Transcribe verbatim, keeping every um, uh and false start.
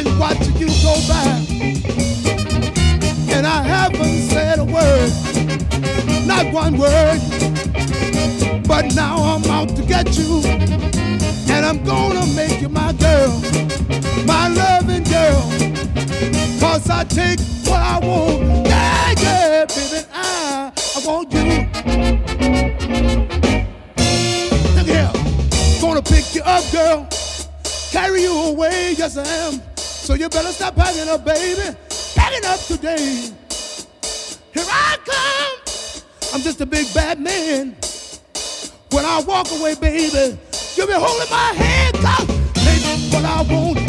been watching you go by, and I haven't said a word, not one word. But now I'm out to get you, and I'm gonna make you my girl, my loving girl. Cause I take what I want, yeah, yeah, baby, I, I want you. Look here, gonna pick you up, girl, carry you away, yes I am. So you better stop packing up, baby, packing up today. Here I come, I'm just a big bad man. When I walk away, baby, you be holding my hand, cause take what I want,